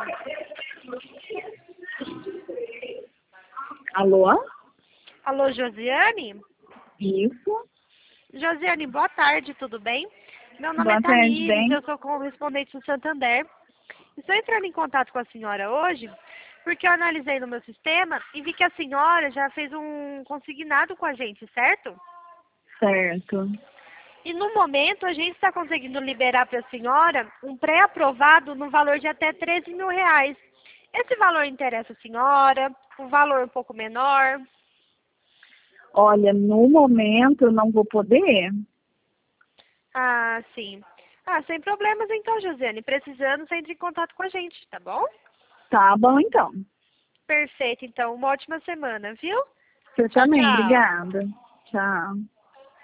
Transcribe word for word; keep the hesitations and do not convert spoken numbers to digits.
Alô? Alô, Josiane? Isso. Josiane, boa tarde, tudo bem? Meu nome Boa é tarde, Tamires, bem? eu sou correspondente do Santander. Estou entrando em contato com a senhora hoje porque eu analisei no meu sistema e vi que a senhora já fez um consignado com a gente, certo? Certo. E no momento a gente está conseguindo liberar para a senhora um pré-aprovado no valor de até treze mil reais. Esse valor interessa a senhora? Um valor um pouco menor? Olha, no momento eu não vou poder. Ah, sim. Ah, sem problemas então, Josiane. Precisando, você entre em contato com a gente, tá bom? Tá bom, então. Perfeito, então. Uma ótima semana, viu? Você Tchau, também, tchau. obrigada. Tchau.